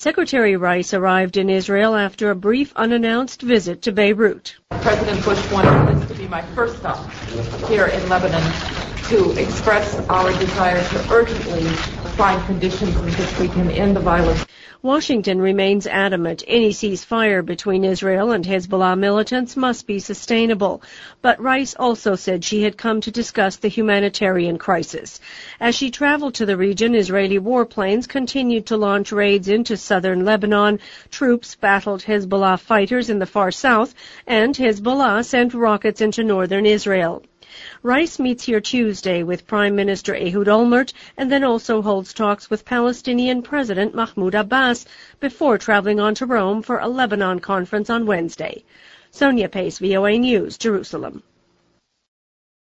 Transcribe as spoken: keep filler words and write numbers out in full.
Secretary Rice arrived in Israel after a brief unannounced visit to Beirut. President Bush wanted this to be my first stop here in Lebanon to express our desire to urgently find conditions in which we can end the violence. Washington remains adamant any ceasefire between Israel and Hezbollah militants must be sustainable. But Rice also said she had come to discuss the humanitarian crisis. As she traveled to the region, Israeli warplanes continued to launch raids into southern Lebanon. Troops battled Hezbollah fighters in the far south, and Hezbollah sent rockets into northern Israel. Rice meets here Tuesday with Prime Minister Ehud Olmert and then also holds talks with Palestinian President Mahmoud Abbas before traveling on to Rome for a Lebanon conference on Wednesday. Sonia Pace, V O A News, Jerusalem.